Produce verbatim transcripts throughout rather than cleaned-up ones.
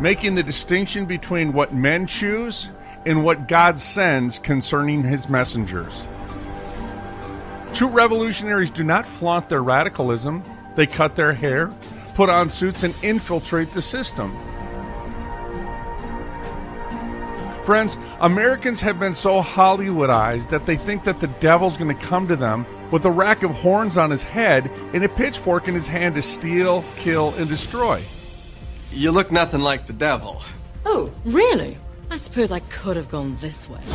making the distinction between what men choose and what God sends concerning his messengers. True revolutionaries do not flaunt their radicalism. They cut their hair, put on suits, and infiltrate the system. Friends, Americans have been so Hollywoodized that they think that the devil's going to come to them with a rack of horns on his head and a pitchfork in his hand to steal, kill, and destroy. You look nothing like the devil. Oh, really? I suppose I could have gone this way.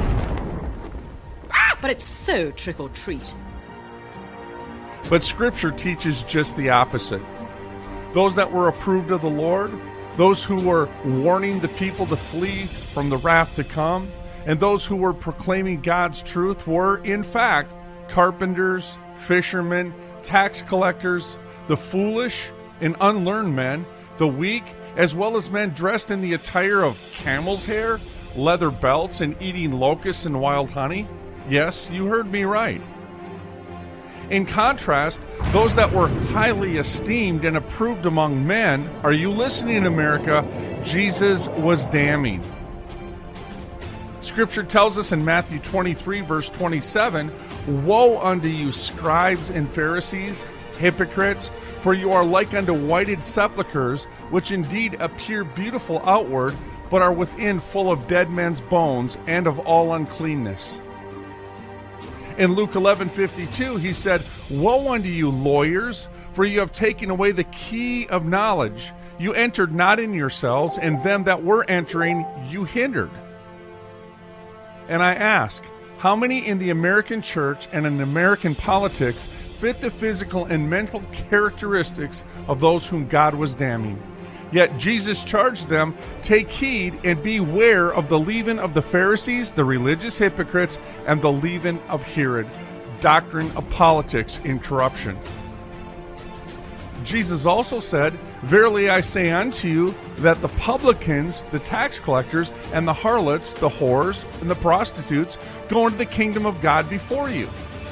But it's so trick or treat. But Scripture teaches just the opposite. Those that were approved of the Lord, those who were warning the people to flee from the wrath to come, and those who were proclaiming God's truth were, in fact, carpenters, fishermen, tax collectors, the foolish and unlearned men, the weak, as well as men dressed in the attire of camel's hair, leather belts, and eating locusts and wild honey. Yes, you heard me right. In contrast, those that were highly esteemed and approved among men, are you listening, America? Jesus was damning. Scripture tells us in Matthew twenty-three, verse twenty-seven, "Woe unto you, scribes and Pharisees, hypocrites, for you are like unto whited sepulchres, which indeed appear beautiful outward, but are within full of dead men's bones and of all uncleanness." In Luke eleven fifty-two, he said, "Woe unto you, lawyers, for you have taken away the key of knowledge. You entered not in yourselves, and them that were entering you hindered." And I ask, how many in the American church and in American politics fit the physical and mental characteristics of those whom God was damning? Yet Jesus charged them, "Take heed and beware of the leaven of the Pharisees, the religious hypocrites, and the leaven of Herod," doctrine of politics in corruption. Jesus also said, "Verily I say unto you, that the publicans, the tax collectors, and the harlots, the whores, and the prostitutes go into the kingdom of God before you."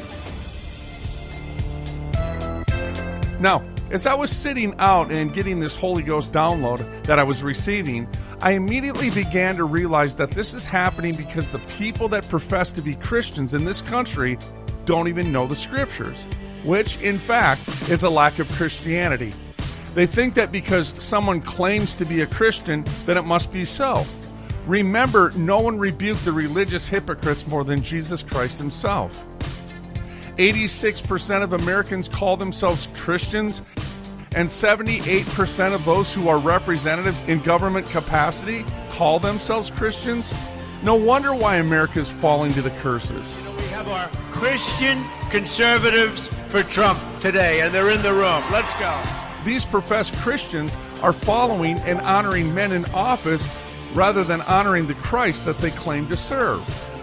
Now, as I was sitting out and getting this Holy Ghost download that I was receiving, I immediately began to realize that this is happening because the people that profess to be Christians in this country don't even know the Scriptures, which, in fact, is a lack of Christianity. They think that because someone claims to be a Christian, then it must be so. Remember, no one rebuked the religious hypocrites more than Jesus Christ himself. eighty-six percent of Americans call themselves Christians, and seventy-eight percent of those who are representative in government capacity call themselves Christians. No wonder why America is falling to the curses. You know, we have our Christian conservatives for Trump today, and they're in the room. Let's go. These professed Christians are following and honoring men in office rather than honoring the Christ that they claim to serve.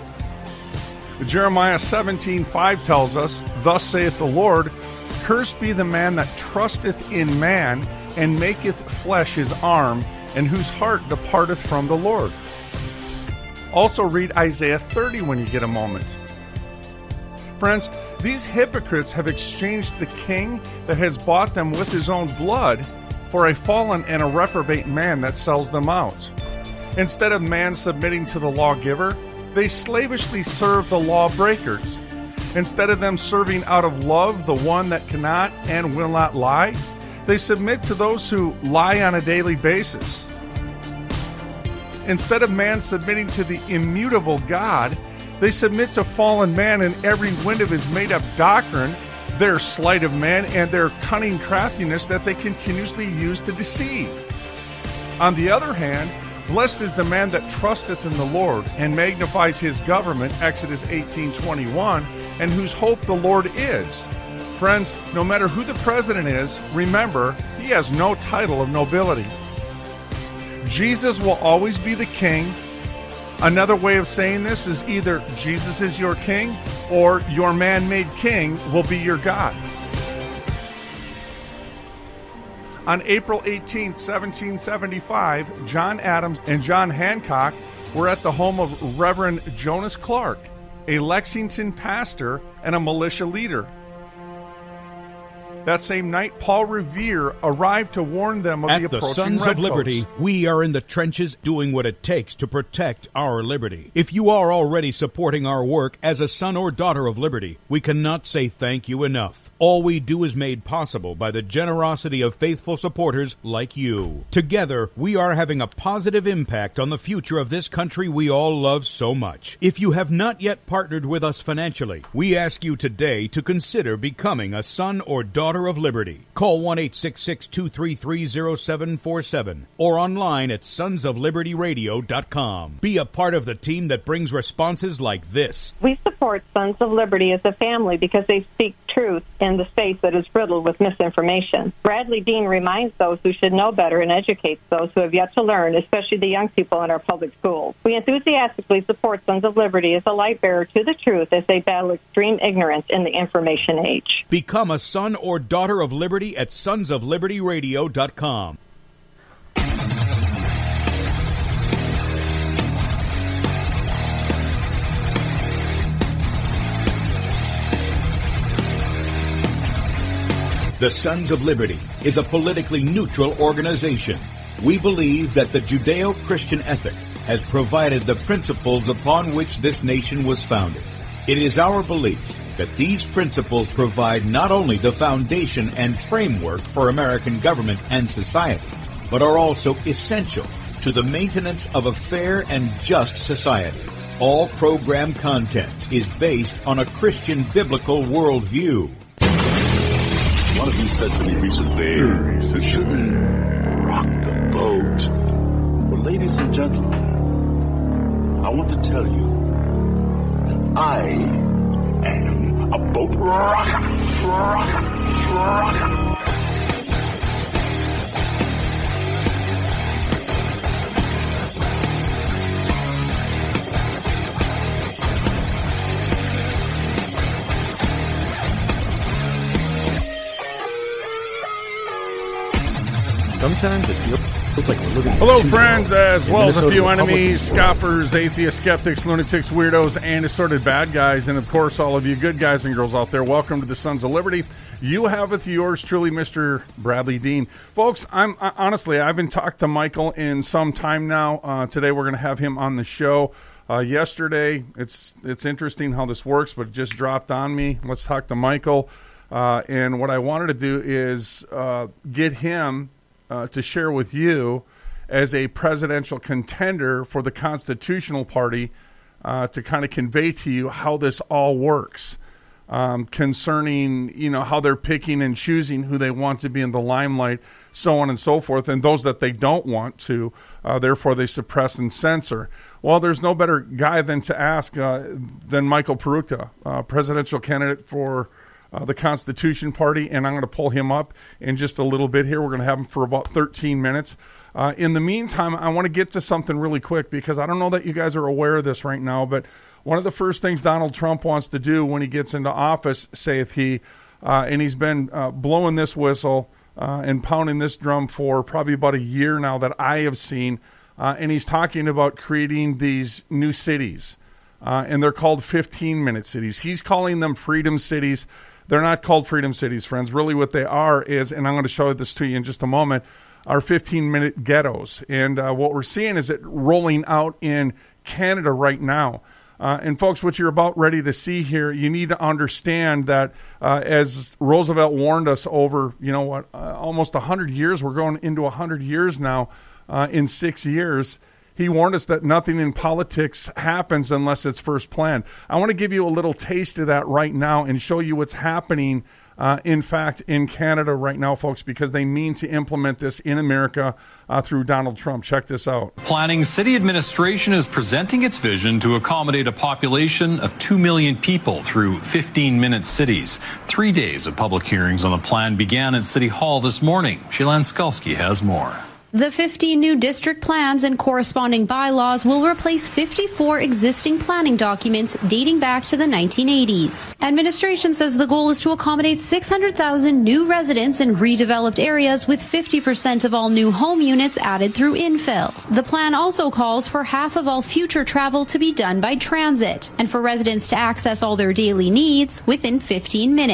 Jeremiah seventeen five tells us, "Thus saith the Lord, Cursed be the man that trusteth in man, and maketh flesh his arm, and whose heart departeth from the Lord." Also read Isaiah thirty when you get a moment. Friends, these hypocrites have exchanged the king that has bought them with his own blood for a fallen and a reprobate man that sells them out. Instead of man submitting to the lawgiver, they slavishly serve the lawbreakers. Instead of them serving out of love the one that cannot and will not lie, they submit to those who lie on a daily basis. Instead of man submitting to the immutable God, they submit to fallen man and every wind of his made-up doctrine, their sleight of man, and their cunning craftiness that they continuously use to deceive. On the other hand, blessed is the man that trusteth in the Lord and magnifies his government, Exodus eighteen twenty-one, and whose hope the Lord is. Friends, no matter who the president is, remember, he has no title of nobility. Jesus will always be the king. Another way of saying this is either Jesus is your king or your man-made king will be your God. On April eighteenth, seventeen seventy-five, John Adams and John Hancock were at the home of Reverend Jonas Clark, a Lexington pastor and a militia leader. That same night, Paul Revere arrived to warn them of At the the approaching Sons of Liberty, redcoats. we are in the trenches doing what it takes to protect our liberty. If you are already supporting our work as a son or daughter of liberty, we cannot say thank you enough. All we do is made possible by the generosity of faithful supporters like you. Together, we are having a positive impact on the future of this country we all love so much. If you have not yet partnered with us financially, we ask you today to consider becoming a son or daughter of liberty. Call one eight six six, two three three, zero seven four seven or online at sons of liberty radio dot com. Be a part of the team that brings responses like this. We support Sons of Liberty as a family because they speak truth in the space that is riddled with misinformation. Bradley Dean reminds those who should know better and educates those who have yet to learn, especially the young people in our public schools. We enthusiastically support Sons of Liberty as a light bearer to the truth as they battle extreme ignorance in the information age. Become a son or daughter of liberty at sons of liberty radio dot com. The Sons of Liberty is a politically neutral organization. We believe that the Judeo-Christian ethic has provided the principles upon which this nation was founded. It is our belief that these principles provide not only the foundation and framework for American government and society, but are also essential to the maintenance of a fair and just society. All program content is based on a Christian biblical worldview. One of you said to me recently, we shouldn't rock the boat. Well, ladies and gentlemen, I want to tell you that I am a boat rocker, rocker, rocker. Sometimes it feels like we're living in Hello, two friends, worlds. as In well as a Minnesota, few the public enemies, world. scoffers, atheists, skeptics, lunatics, weirdos, and assorted bad guys, and of course, all of you good guys and girls out there. Welcome to the Sons of Liberty. You have with yours truly, Mister Bradley Dean, folks. I'm uh, honestly, I've been talking to Michael in some time now. Uh, today, we're going to have him on the show. Uh, yesterday, it's it's interesting how this works, but it just dropped on me. Let's talk to Michael, uh, and what I wanted to do is uh, get him. Uh, to share with you as a presidential contender for the Constitutional Party uh, to kind of convey to you how this all works um, concerning, you know, how they're picking and choosing who they want to be in the limelight, so on and so forth, and those that they don't want to, uh, therefore they suppress and censor. Well, there's no better guy than to ask uh, than Michael Peroutka, uh, presidential candidate for Uh, the Constitution Party, and I'm going to pull him up in just a little bit here. We're going to have him for about thirteen minutes. Uh, in the meantime, I want to get to something really quick because I don't know that you guys are aware of this right now, but one of the first things Donald Trump wants to do when he gets into office, saith he, uh, and he's been uh, blowing this whistle uh, and pounding this drum for probably about a year now that I have seen, uh, and he's talking about creating these new cities, uh, and they're called fifteen-minute cities. He's calling them freedom cities. They're not called freedom cities, friends. Really what they are is, and I'm going to show this to you in just a moment, are fifteen-minute ghettos. And uh, what we're seeing is it rolling out in Canada right now. Uh, and, folks, what you're about ready to see here, you need to understand that uh, as Roosevelt warned us over, you know what, uh, almost one hundred years, we're going into one hundred years now uh, in six years, he warned us that nothing in politics happens unless it's first planned. I want to give you a little taste of that right now and show you what's happening, uh, in fact, in Canada right now, folks, because they mean to implement this in America uh, through Donald Trump. Check this out. Planning City Administration is presenting its vision to accommodate a population of two million people through fifteen-minute cities. Three days of public hearings on the plan began at City Hall this morning. Shailen Skulski has more. The fifteen new district plans and corresponding bylaws will replace fifty-four existing planning documents dating back to the nineteen eighties. Administration says the goal is to accommodate six hundred thousand new residents in redeveloped areas, with fifty percent of all new home units added through infill. The plan also calls for half of all future travel to be done by transit and for residents to access all their daily needs within fifteen minutes.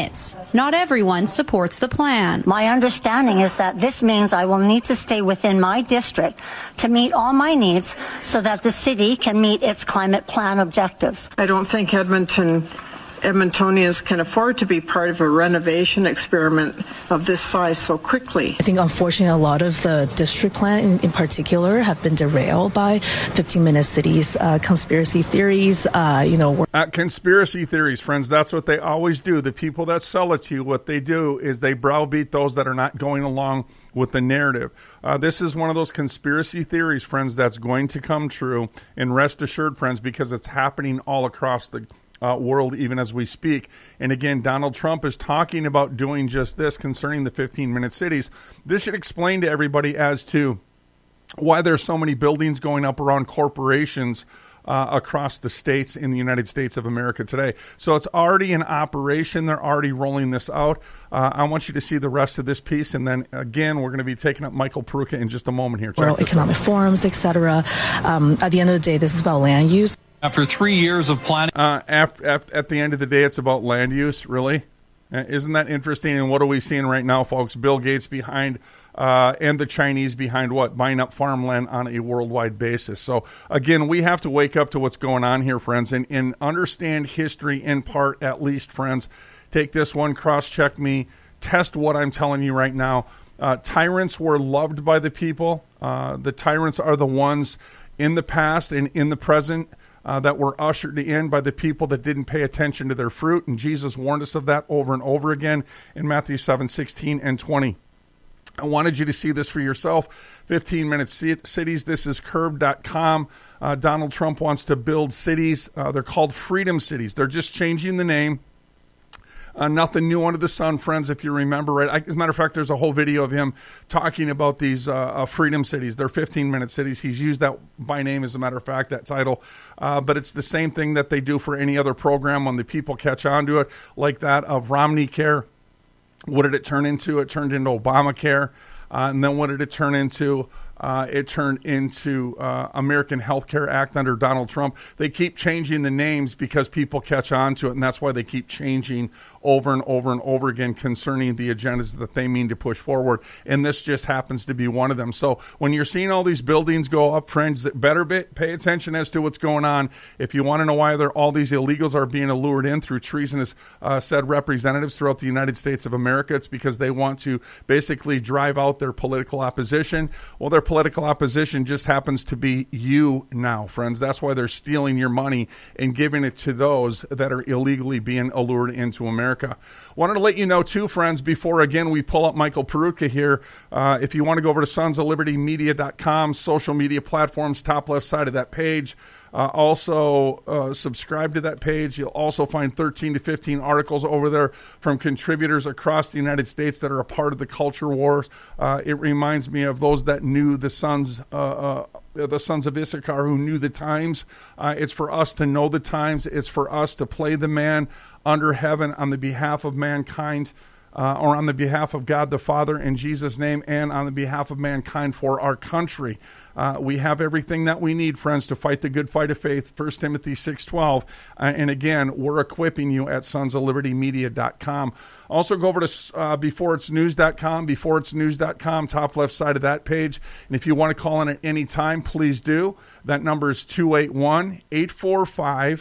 Not everyone supports the plan. My understanding is that this means I will need to stay within my district to meet all my needs so that the city can meet its climate plan objectives. I don't think Edmonton Edmontonians can afford to be part of a renovation experiment of this size so quickly. I think, unfortunately, a lot of the district plan in, in particular have been derailed by fifteen-minute cities, uh, conspiracy theories, uh, you know. Uh, conspiracy theories, friends, that's what they always do. The people that sell it to you, what they do is they browbeat those that are not going along with the narrative. Uh, this is one of those conspiracy theories, friends, that's going to come true. And rest assured, friends, because it's happening all across the Uh, world even as we speak. And again, Donald Trump is talking about doing just this concerning the fifteen-minute cities. This should explain to everybody as to why there's so many buildings going up around corporations uh, across the states in the United States of America today. So it's already in operation. They're already rolling this out. Uh, I want you to see the rest of this piece. And then, again, we're going to be taking up Michael Peroutka in just a moment here. World economic forums, et cetera. Um, at the end of the day, this is about land use. After three years of planning... Uh, after, after, at the end of the day, it's about land use, really? Uh, isn't that interesting? And what are we seeing right now, folks? Bill Gates behind, uh, and the Chinese behind what? Buying up farmland on a worldwide basis. So, again, we have to wake up to what's going on here, friends, and, and understand history in part, at least, friends. Take this one, cross-check me, test what I'm telling you right now. Uh, tyrants were loved by the people. Uh, the tyrants are the ones in the past and in the present Uh, that were ushered in by the people that didn't pay attention to their fruit. And Jesus warned us of that over and over again in Matthew seven, sixteen and twenty. I wanted you to see this for yourself. fifteen-minute cities. This is curb dot com. Uh, Donald Trump wants to build cities. Uh, they're called freedom cities. They're just changing the name. Uh, nothing new under the sun, friends, if you remember right. I, as a matter of fact, there's a whole video of him talking about these uh, uh, freedom cities. They're fifteen-minute cities. He's used that by name, as a matter of fact, that title. Uh, but it's the same thing that they do for any other program when the people catch on to it, like that of Romney Care. What did it turn into? It turned into Obamacare. Uh, and then what did it turn into? Uh, it turned into uh, American Health Care Act under Donald Trump. They keep changing the names because people catch on to it, and that's why they keep changing over and over and over again concerning the agendas that they mean to push forward. And this just happens to be one of them. So when you're seeing all these buildings go up, friends, better bit, pay attention as to what's going on. If you want to know why they're, all these illegals are being allured in through treasonous uh, said representatives throughout the United States of America, it's because they want to basically drive out their political opposition. Well, their political opposition just happens to be you now, friends. That's why they're stealing your money and giving it to those that are illegally being allured into America. Wanted to let you know, too, friends, before, again, we pull up Michael Peroutka here, uh, if you want to go over to sons of liberty media dot com, social media platforms, top left side of that page. Uh, also, uh, subscribe to that page. You'll also find thirteen to fifteen articles over there from contributors across the United States that are a part of the culture wars. Uh, it reminds me of those that knew the sons, uh, uh, the sons of Issachar, who knew the times. Uh, it's for us to know the times. It's for us to play the man under heaven on the behalf of mankind. Uh, or on the behalf of God the Father in Jesus' name, and on the behalf of mankind for our country. Uh, we have everything that we need, friends, to fight the good fight of faith, First Timothy six twelve. Uh, and again, we're equipping you at sons of liberty media dot com. Also, go over to uh, before it's news dot com, before it's news dot com, top left side of that page. And if you want to call in at any time, please do. That number is two eight one, eight four five,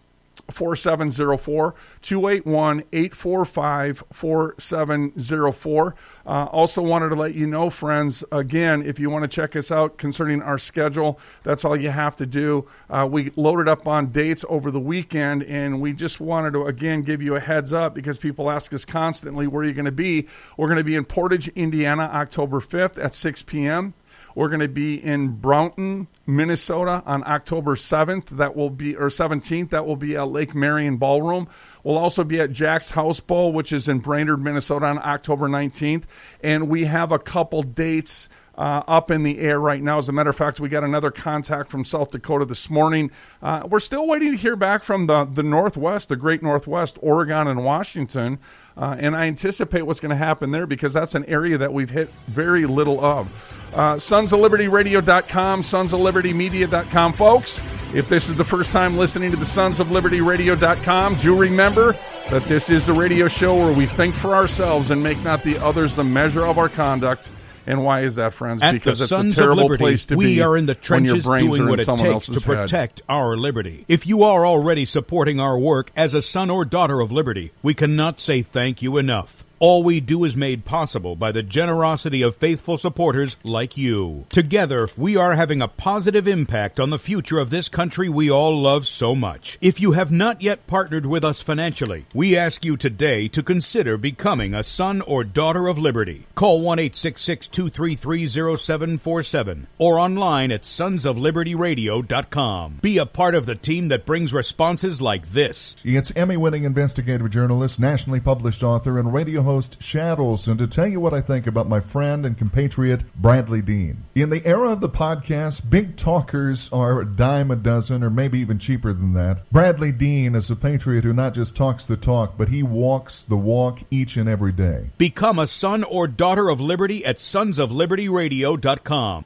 four seven zero four, two eight one, eight four five, four seven zero four. Uh, also wanted to let you know, friends, again, if you want to check us out concerning our schedule, that's all you have to do. Uh, we loaded up on dates over the weekend, and we just wanted to, again, give you a heads up because people ask us constantly, where are you going to be? We're going to be in Portage, Indiana, October fifth at six p.m. We're going to be in Brownton, Minnesota on October seventh. That will be, or seventeenth. That will be at Lake Marion Ballroom. We'll also be at Jack's House Bowl, which is in Brainerd, Minnesota on October nineteenth. And we have a couple dates Uh, up in the air right now. As a matter of fact, we got another contact from South Dakota this morning. Uh, we're still waiting to hear back from the, the Northwest, the great Northwest, Oregon and Washington. Uh, and I anticipate what's going to happen there because that's an area that we've hit very little of. Uh, sons of liberty radio dot com, sons of liberty media dot com. Folks, if this is the first time listening to the sons of liberty radio dot com, do remember, that this is the radio show where we think for ourselves and make not the others the measure of our conduct. And why is that, friends? At because the it's Sons a terrible of Liberty, place to we be. are in the trenches when your brains doing are what in it someone takes else's to head. protect our liberty. If you are already supporting our work as a son or daughter of liberty, we cannot say thank you enough. All we do is made possible by the generosity of faithful supporters like you. Together, we are having a positive impact on the future of this country we all love so much. If you have not yet partnered with us financially, we ask you today to consider becoming a son or daughter of liberty. Call one eight six six, two three three, zero seven four seven or online at sons of liberty radio dot com. Be a part of the team that brings responses like this. It's Emmy-winning investigative journalist, nationally published author, and radio host Shad Olson to tell you what I think about my friend and compatriot Bradley Dean. In the era of the podcast, big talkers are a dime a dozen or maybe even cheaper than that. Bradley Dean is a patriot who not just talks the talk, but he walks the walk each and every day. Become a son or daughter of liberty at sons of liberty radio dot com.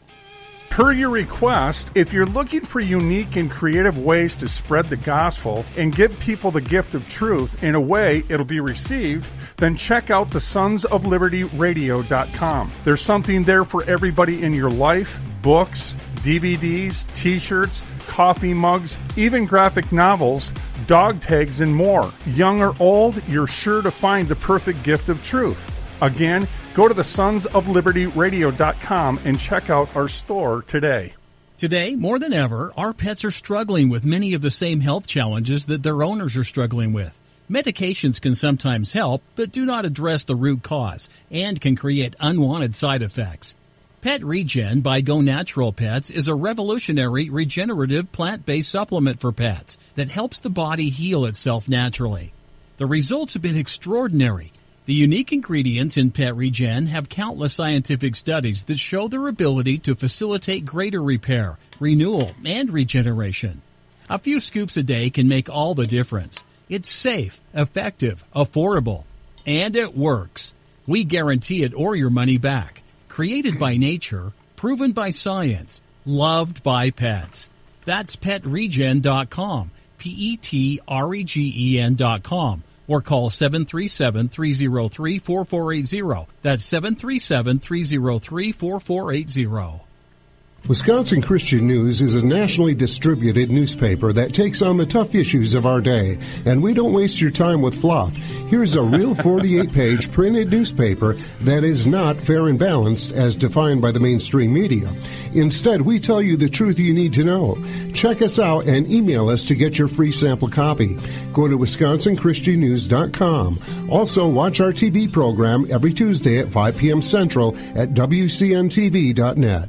Per your request, if you're looking for unique and creative ways to spread the gospel and give people the gift of truth in a way it'll be received, then check out the sons of liberty radio dot com. There's something there for everybody in your life: books, D V Ds, t-shirts, coffee mugs, even graphic novels, dog tags, and more. Young or old, you're sure to find the perfect gift of truth. Again, go to the sons of liberty radio dot com and check out our store today. Today, more than ever, our pets are struggling with many of the same health challenges that their owners are struggling with. Medications can sometimes help, but do not address the root cause and can create unwanted side effects. Pet Regen by Go Natural Pets is a revolutionary regenerative plant-based supplement for pets that helps the body heal itself naturally. The results have been extraordinary. The unique ingredients in Pet Regen have countless scientific studies that show their ability to facilitate greater repair, renewal, and regeneration. A few scoops a day can make all the difference. It's safe, effective, affordable, and it works. We guarantee it or your money back. Created by nature, proven by science, loved by pets. That's pet regen dot com, P E T R E G E N dot com. Or call seven three seven, three zero three, four four eight zero. That's seven three seven, three zero three, four four eight zero. Wisconsin Christian News is a nationally distributed newspaper that takes on the tough issues of our day, and we don't waste your time with fluff. Here's a real forty-eight page printed newspaper that is not fair and balanced as defined by the mainstream media. Instead, we tell you the truth you need to know. Check us out and email us to get your free sample copy. Go to wisconsin christian news dot com. Also, watch our T V program every Tuesday at five p.m. Central at W C N T V dot net.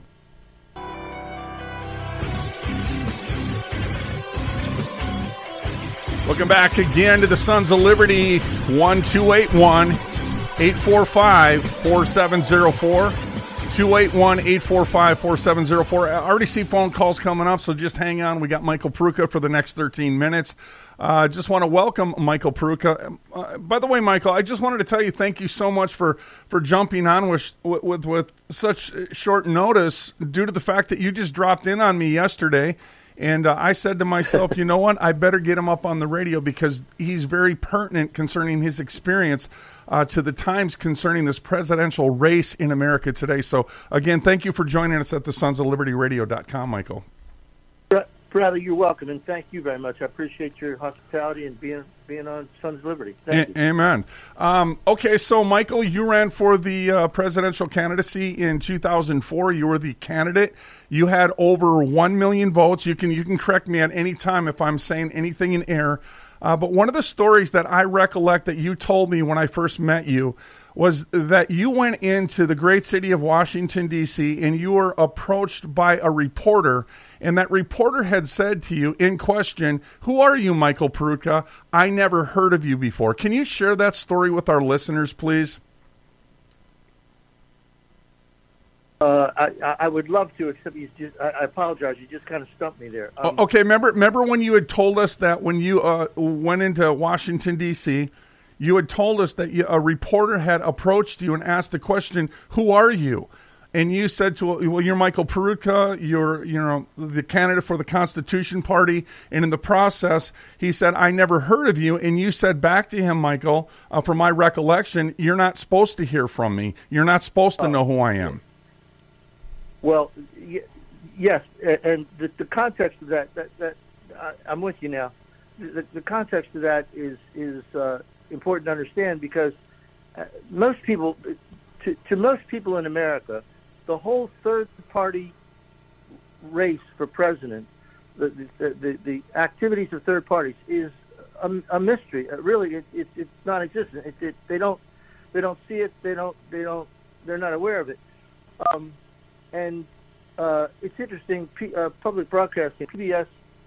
Welcome back again to the Sons of Liberty. One two eight one, eight four five, four seven zero four. two eight one, eight four five, four seven zero four. I already see phone calls coming up, so just hang on. We got Michael Peruka for the next thirteen minutes. I uh, just want to welcome Michael Peruka. Uh, by the way, Michael, I just wanted to tell you thank you so much for, for jumping on with, with, with such short notice due to the fact that you just dropped in on me yesterday. And uh, I said to myself, you know what? I better get him up on the radio because he's very pertinent concerning his experience uh, to the times concerning this presidential race in America today. So, again, thank you for joining us at the sons of liberty radio dot com, Michael. Bradley, you're welcome, and thank you very much. I appreciate your hospitality and being being on Sons of Liberty. Thank A- you. Amen. Um, okay, so, Michael, you ran for the uh, presidential candidacy in two thousand four. You were the candidate. You had over one million votes. You can you can correct me at any time if I'm saying anything in error. Uh, but one of the stories that I recollect that you told me when I first met you was that you went into the great city of Washington, D C, and you were approached by a reporter, and that reporter had said to you in question, "Who are you, Michael Peruka? I never heard of you before." Can you share that story with our listeners, please? Uh, I, I would love to, except you just, I, I apologize. You just kind of stumped me there. Um, okay, remember, remember when you had told us that when you uh, went into Washington, D C, you had told us that you, a reporter had approached you and asked the question, "Who are you?" and you said to, well, you're Michael Peroutka, you're, you know, the candidate for the Constitution Party, and in the process, he said, I never heard of you, and you said back to him, Michael, uh, from my recollection, you're not supposed to hear from me. You're not supposed to know who I am. Well, y- yes, and the, the context of that, that, that uh, I'm with you now. The, the context of that is, is uh, important to understand because uh, most people, to, to most people in America, the whole third-party race for president, the the, the, the activities of third parties, is a, a mystery. Uh, really, it, it, it's non-existent. It, it, they don't they don't see it. They don't they don't they're not aware of it. Um, and uh, it's interesting. P, uh, public broadcasting, P B S,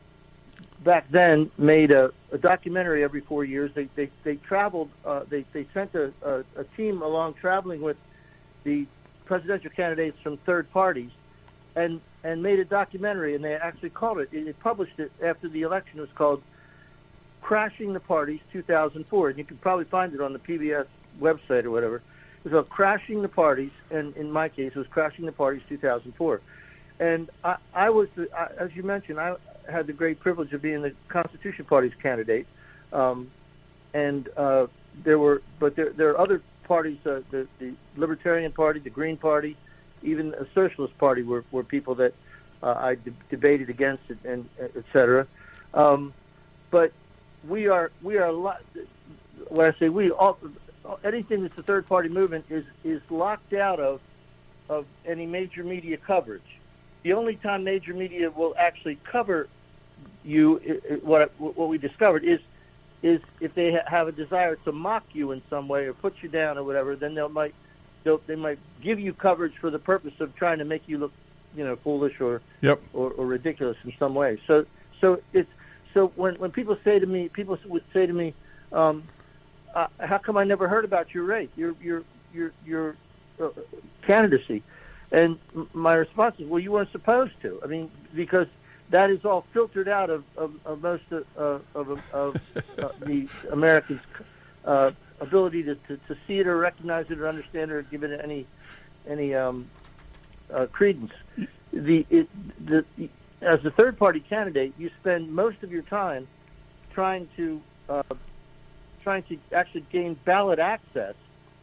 back then made a, a documentary every four years. They they they traveled. Uh, they they sent a, a, a team along traveling with the presidential candidates from third parties, and and made a documentary, and they actually called it, it published it after the election. It was called Crashing the Parties two thousand four, and you can probably find it on the P B S website or whatever. It was called Crashing the Parties, and in my case, it was Crashing the Parties two thousand four. And I, I was, the, I, as you mentioned, I had the great privilege of being the Constitution Party's candidate, um, and uh, there were, but there, there are other parties, uh, the, the Libertarian Party, the Green Party, even a Socialist Party were, were people that uh, I de- debated against, it, and et cetera. Um, but we are we are a lot. When I say we, all, anything that's the third party movement is is locked out of of any major media coverage. The only time major media will actually cover you, what what we discovered is. is if they ha- have a desire to mock you in some way or put you down or whatever, then they might they'll, they might give you coverage for the purpose of trying to make you look, you know, foolish or yep. or, or ridiculous in some way. So so it's so when when people say to me, people would say to me, um, uh, "How come I never heard about your race, your your your your uh, candidacy?" And my response is, "Well, you weren't supposed to. I mean, because." That is all filtered out of, of, of most of, uh, of, of uh, the Americans' uh, ability to, to, to see it or recognize it or understand it or give it any any um, uh, credence. The, it, the, the as a third-party candidate, you spend most of your time trying to uh, trying to actually gain ballot access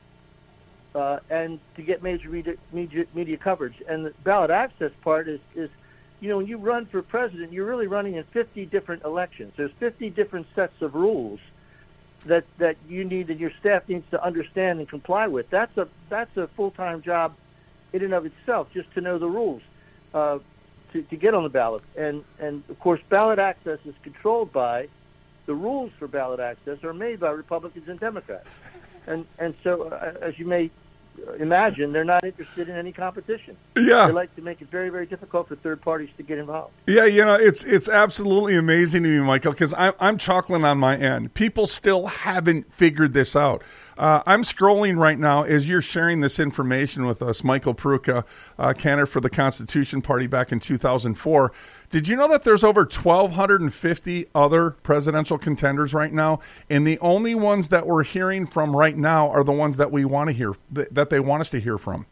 uh, and to get major media, media, media coverage. And the ballot access part is is you know, when you run for president, you're really running in fifty different elections. There's fifty different sets of rules that that you need and your staff needs to understand and comply with. That's a that's a full-time job in and of itself, just to know the rules uh, to, to get on the ballot. And, and, of course, ballot access is controlled by, the rules for ballot access are made by Republicans and Democrats. And, and so, uh, as you may imagine, they're not interested in any competition. Yeah. They like to make it very, very difficult for third parties to get involved. Yeah, you know, it's it's absolutely amazing to me, Michael, because I'm, I'm chuckling on my end. People still haven't figured this out. Uh, I'm scrolling right now as you're sharing this information with us, Michael Peroutka, uh, candidate for the Constitution Party back in two thousand four. Did you know that there's over twelve fifty other presidential contenders right now? And the only ones that we're hearing from right now are the ones that we want to hear, that they want us to hear from.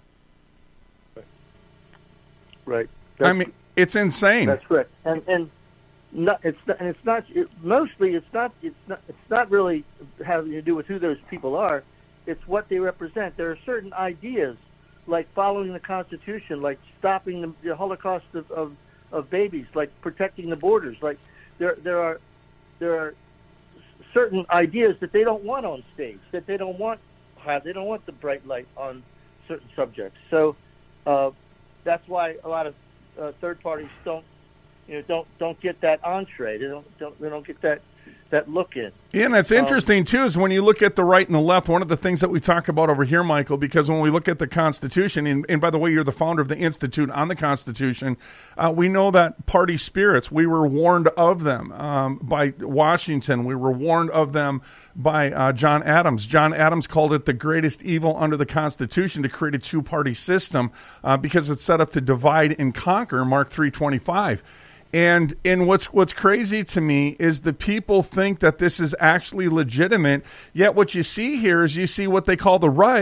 Right. That's, I mean, it's insane. That's correct. And and not, it's not, and it's not it, mostly it's not it's not it's not really having to do with who those people are. It's what they represent. There are certain ideas, like following the Constitution, like stopping the, the Holocaust of, of of babies, like protecting the borders. Like there there are there are certain ideas that they don't want on stage, that they don't want have. They don't want the bright light on certain subjects. So uh, that's why a lot of uh, third parties don't, you know, don't don't get that entree. They don't don't they don't get that that look in. Yeah, and it's interesting, um, too, is when you look at the right and the left, one of the things that we talk about over here, Michael, because when we look at the Constitution, and, and by the way, you're the founder of the Institute on the Constitution, uh, we know that party spirits, we were warned of them um, by Washington. We were warned of them by uh, John Adams. John Adams called it the greatest evil under the Constitution to create a two-party system uh, because it's set up to divide and conquer, Mark three twenty-five. And and what's what's crazy to me is the people think that this is actually legitimate, yet what you see here is you see what they call the right,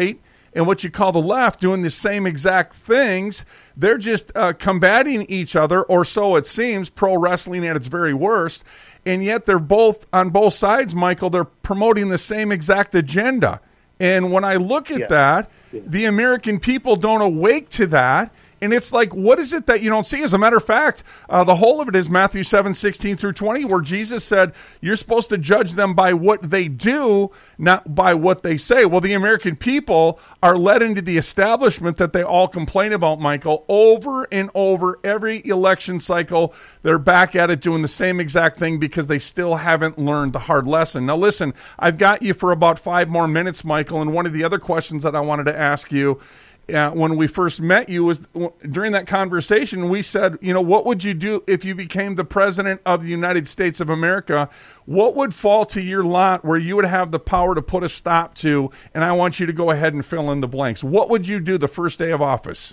and what you call the left doing the same exact things. They're just uh, combating each other, or so it seems, pro wrestling at its very worst. And yet they're both, on both sides, Michael, they're promoting the same exact agenda. And when I look at yeah. that, yeah. the American people don't awake to that. And it's like, what is it that you don't see? As a matter of fact, uh, the whole of it is Matthew seven, sixteen through twenty, where Jesus said, you're supposed to judge them by what they do, not by what they say. Well, the American people are led into the establishment that they all complain about, Michael, over and over. Every election cycle, they're back at it doing the same exact thing because they still haven't learned the hard lesson. Now, listen, I've got you for about five more minutes, Michael, and one of the other questions that I wanted to ask you Uh, when we first met you was during that conversation, we said, you know, what would you do if you became the president of the United States of America? What would fall to your lot where you would have the power to put a stop to? And I want you to go ahead and fill in the blanks. What would you do the first day of office?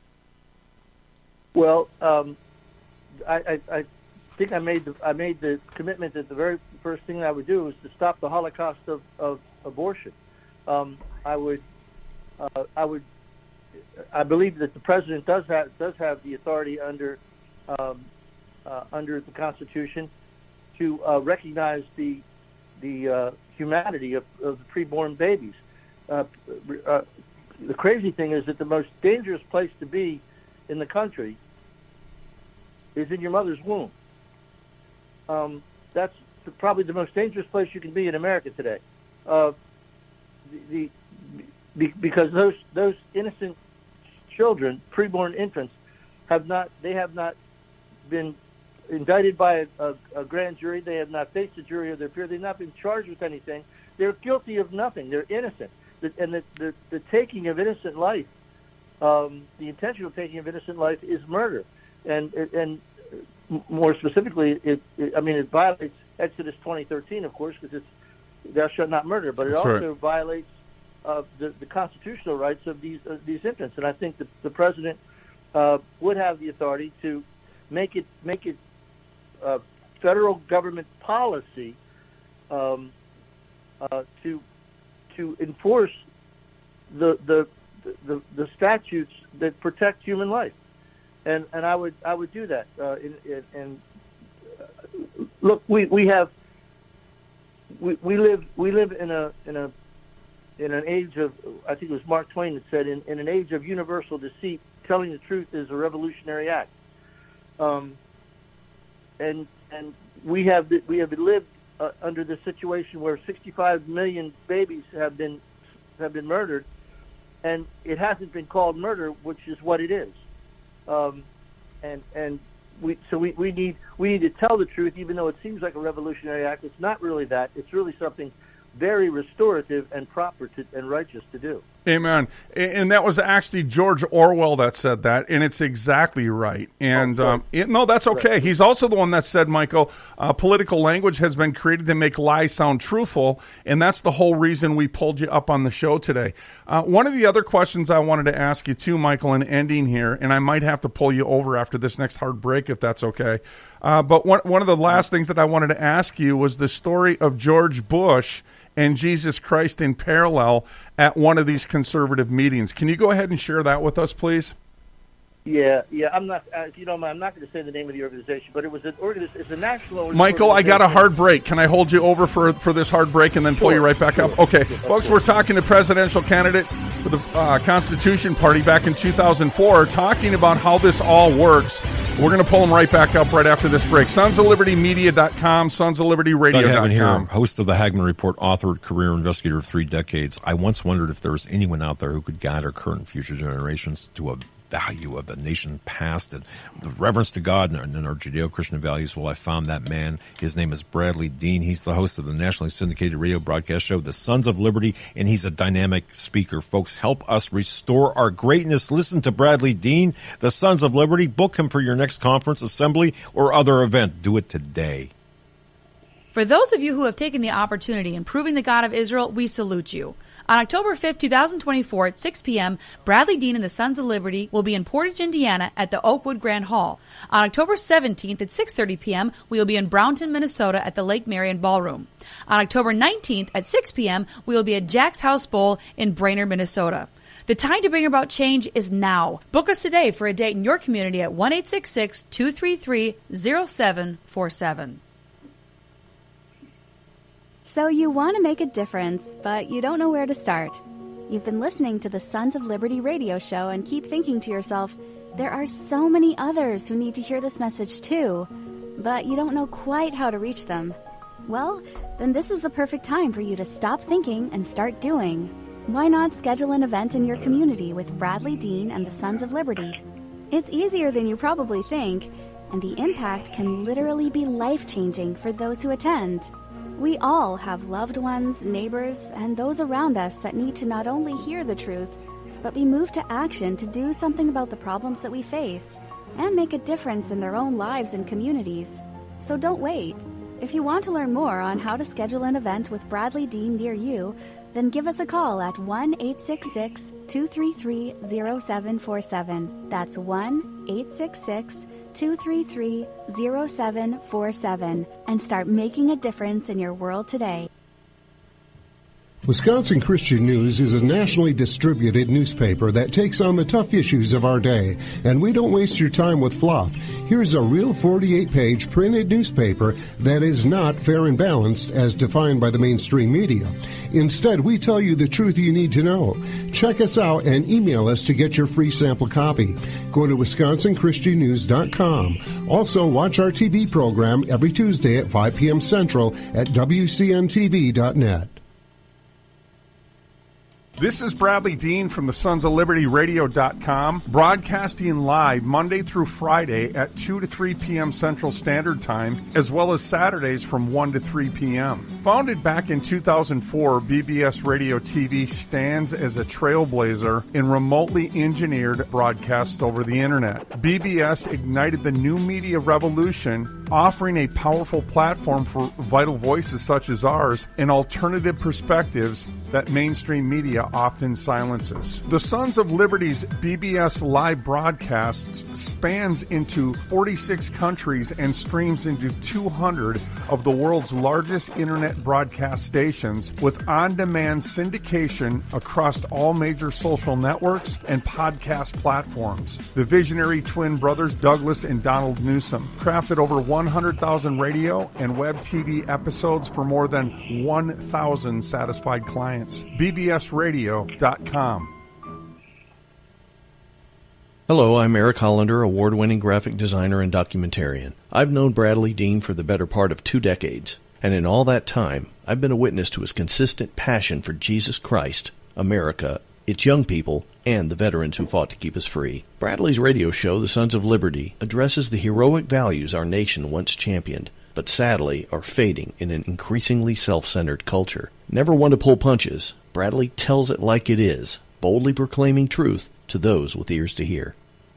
Well, um, I, I, I think I made the I made the commitment that the very first thing I would do was to stop the Holocaust of, of abortion. Um, I would uh, I would. I believe that the president does have does have the authority under um, uh, under the Constitution to uh, recognize the the uh, humanity of, of the preborn babies. Uh, uh, the crazy thing is that the most dangerous place to be in the country is in your mother's womb. Um, that's probably the most dangerous place you can be in America today, uh, the, the because those those innocent children, preborn infants, have not they have not been indicted by a, a, a grand jury. They have not faced a jury of their peer. They've not been charged with anything. They're guilty of nothing. They're innocent. The, and the, the, the taking of innocent life, um, the intentional taking of innocent life, is murder. And and more specifically, it, it I mean, it violates Exodus twenty thirteen, of course, because it's thou shalt not murder. But it That's also right. violates Uh, the, the constitutional rights of these uh, these infants, and I think that the president uh, would have the authority to make it make it uh, federal government policy um, uh, to to enforce the the, the the statutes that protect human life, and and I would I would do that. Uh, in, in, and uh, look, we we have we, we live we live in a in a in an age of, I think it was Mark Twain that said, in, in an age of universal deceit, telling the truth is a revolutionary act. Um, and and we have we have lived uh, under this situation where sixty-five million babies have been have been murdered, and it hasn't been called murder, which is what it is. Um, and and we so we, we need we need to tell the truth, even though it seems like a revolutionary act. It's not really that. It's really something very restorative and proper to, and righteous to do. Amen. And that was actually George Orwell that said that, and it's exactly right. And oh, um, it, no, that's okay. Right. He's also the one that said, Michael, uh, political language has been created to make lies sound truthful, and that's the whole reason we pulled you up on the show today. Uh, one of the other questions I wanted to ask you too, Michael, in ending here, and I might have to pull you over after this next hard break if that's okay. Uh, but one, one of the last things that I wanted to ask you was the story of George Bush and Jesus Christ in parallel at one of these conservative meetings. Can you go ahead and share that with us, please? Yeah, yeah. I'm not. Uh, if you don't mind, I'm not going to say the name of the organization, but it was an organization. It's a national. Michael, I got a hard break. Can I hold you over for for this hard break and then pull sure, you right back sure, up? Okay, sure, folks, we're talking to presidential candidate for the uh, Constitution Party back in two thousand four, talking about how this all works. We're going to pull them right back up right after this break. Sons of Liberty Media dot com, Sons of Liberty Radio dot com. Doug Hagman here, host of the Hagman Report, authored, career investigator of three decades. I once wondered if there was anyone out there who could guide our current and future generations to a value of the nation past and the reverence to God and our, our Judeo-Christian values. Well, I found that man. His name is Bradley Dean. He's the host of the nationally syndicated radio broadcast show, The Sons of Liberty, and he's a dynamic speaker. Folks, help us restore our greatness. Listen to Bradley Dean, The Sons of Liberty. Book him for your next conference, assembly, or other event. Do it today. For those of you who have taken the opportunity in proving the God of Israel, we salute you. On October fifth, twenty twenty-four at six p.m., Bradley Dean and the Sons of Liberty will be in Portage, Indiana at the Oakwood Grand Hall. On October seventeenth at six thirty p.m., we will be in Brownton, Minnesota at the Lake Marion Ballroom. On October nineteenth at six p.m., we will be at Jack's House Bowl in Brainerd, Minnesota. The time to bring about change is now. Book us today for a date in your community at one eight six six, two three three, zero seven four seven. So you want to make a difference, but you don't know where to start. You've been listening to the Sons of Liberty radio show and keep thinking to yourself, there are so many others who need to hear this message too, but you don't know quite how to reach them. Well, then this is the perfect time for you to stop thinking and start doing. Why not schedule an event in your community with Bradley Dean and the Sons of Liberty? It's easier than you probably think, and the impact can literally be life-changing for those who attend. We all have loved ones, neighbors, and those around us that need to not only hear the truth, but be moved to action to do something about the problems that we face and make a difference in their own lives and communities. So don't wait. If you want to learn more on how to schedule an event with Bradley Dean near you, then give us a call at one eight six six, two three three, zero seven four seven. That's one eight six six, two three three, zero seven four seven and start making a difference in your world today. Wisconsin Christian News is a nationally distributed newspaper that takes on the tough issues of our day, and we don't waste your time with fluff. Here's a real forty-eight page printed newspaper that is not fair and balanced as defined by the mainstream media. Instead, we tell you the truth you need to know. Check us out and email us to get your free sample copy. Go to wisconsin christian news dot com. Also, watch our T V program every Tuesday at five p.m. Central at w c n t v dot net. This is Bradley Dean from the Sons of Liberty Radio dot com, broadcasting live Monday through Friday at two to three p.m. Central Standard Time, as well as Saturdays from one to three p.m. Founded back in two thousand four, B B S Radio T V stands as a trailblazer in remotely engineered broadcasts over the Internet. B B S ignited the new media revolution, offering a powerful platform for vital voices such as ours and alternative perspectives that mainstream media often silences. The Sons of Liberty's B B S live broadcasts spans into forty-six countries and streams into two hundred of the world's largest internet broadcast stations, with on-demand syndication across all major social networks and podcast platforms. The visionary twin brothers Douglas and Donald Newsom crafted over one hundred thousand radio and web T V episodes for more than one thousand satisfied clients. B B S radio dot com. Hello, I'm Eric Hollander, award-winning graphic designer and documentarian. I've known Bradley Dean for the better part of two decades, and in all that time, I've been a witness to his consistent passion for Jesus Christ, America, its young people, and the veterans who fought to keep us free. Bradley's radio show, The Sons of Liberty, addresses the heroic values our nation once championed, but sadly are fading in an increasingly self-centered culture. Never one to pull punches, Bradley tells it like it is, boldly proclaiming truth to those with ears to hear.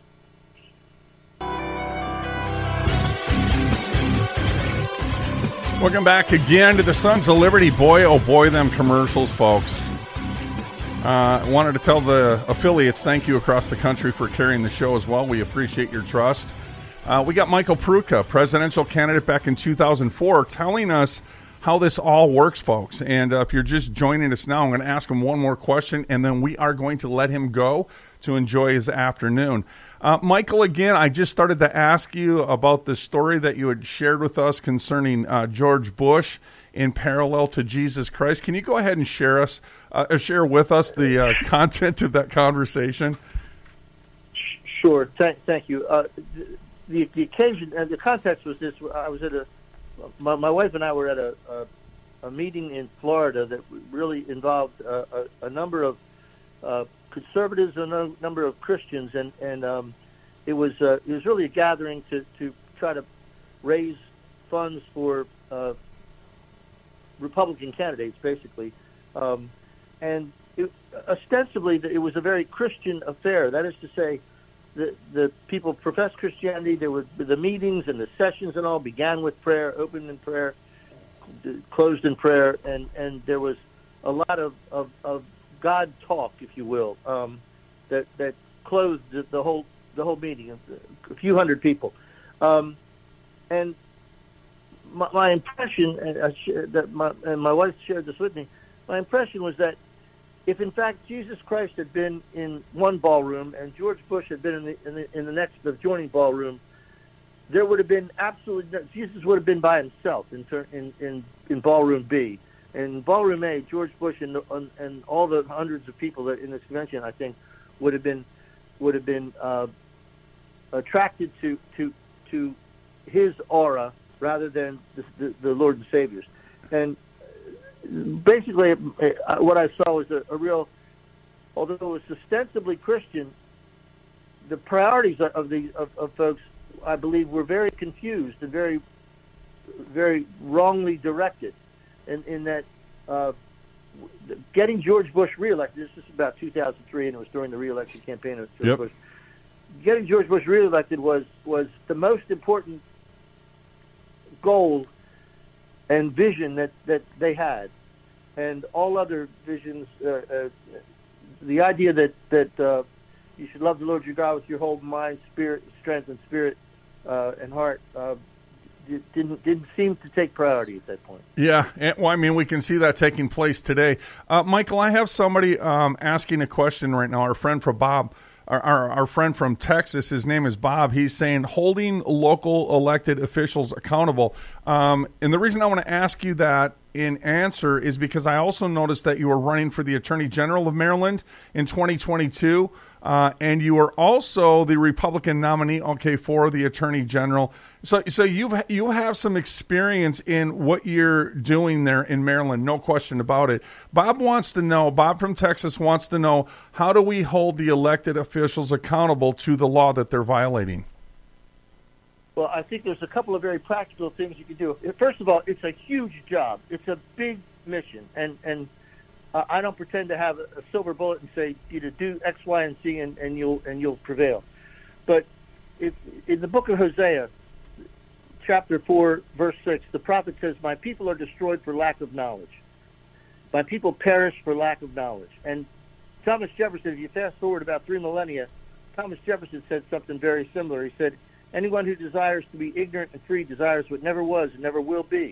Welcome back again to the Sons of Liberty. Boy, oh boy, them commercials, folks. I uh, wanted to tell the affiliates thank you across the country for carrying the show as well. We appreciate your trust. Uh, we got Michael Pruka, presidential candidate back in two thousand four, telling us how this all works, folks. And uh, if you're just joining us now, I'm going to ask him one more question, and then we are going to let him go to enjoy his afternoon. Uh, Michael, again, I just started to ask you about the story that you had shared with us concerning uh, George Bush in parallel to Jesus Christ. Can you go ahead and share us, uh, share with us the uh, content of that conversation? Sure. Th- thank you. Uh, the, the occasion and the context was this: I was at a my, my wife and I were at a, a, a meeting in Florida that really involved uh, a, a number of uh, conservatives and a number of Christians, and and um, it was uh, it was really a gathering to, to try to raise funds for uh, Republican candidates, basically, um, and it, ostensibly it was a very Christian affair. That is to say, the the people professed Christianity. There were the meetings and the sessions and all began with prayer, opened in prayer, closed in prayer, and, and there was a lot of, of, of God talk, if you will, um, that that closed the, the whole the whole meeting, a few hundred people, um, and my, my impression, and, I sh- that my, and my wife shared this with me. My impression was that if in fact Jesus Christ had been in one ballroom and George Bush had been in the in the, in the next adjoining ballroom, there would have been absolutely no, Jesus would have been by himself in in in, in ballroom B. In ballroom A, George Bush and and, and all the hundreds of people that in this convention, I think, would have been would have been uh, attracted to to to his aura rather than the, the, the Lord and Savior's. And basically, uh, what I saw was a, a real, although it was ostensibly Christian, the priorities of the of, of folks, I believe, were very confused and very, very wrongly directed. In, in that, uh, getting George Bush reelected. This is about two thousand three, and it was during the reelection campaign of George yep. Bush. Getting George Bush reelected was was the most important goal and vision that, that they had, and all other visions. Uh, uh, the idea that that uh, you should love the Lord your God with your whole mind, spirit, strength, and spirit uh, and heart. Uh, didn't didn't seem to take priority at that point. Yeah, and, well, I mean, we can see that taking place today. Uh, Michael, I have somebody um, asking a question right now. Our friend from Bob, our, our our friend from Texas, his name is Bob. He's saying holding local elected officials accountable. Um, and the reason I want to ask you that in answer is because I also noticed that you were running for the Attorney General of Maryland in twenty twenty-two. Uh, and you are also the Republican nominee, okay, for the Attorney General. So, so you've you have some experience in what you're doing there in Maryland, no question about it. Bob wants to know. Bob from Texas wants to know, how do we hold the elected officials accountable to the law that they're violating? Well, I think there's a couple of very practical things you can do. First of all, it's a huge job. It's a big mission, and and. Uh, I don't pretend to have a, a silver bullet and say either do X, Y, and Z, and, and you'll and you'll prevail. But if, in the book of Hosea, chapter four, verse six, the prophet says, "My people are destroyed for lack of knowledge. My people perish for lack of knowledge." And Thomas Jefferson, if you fast forward about three millennia, Thomas Jefferson said something very similar. He said, "Anyone who desires to be ignorant and free desires what never was and never will be."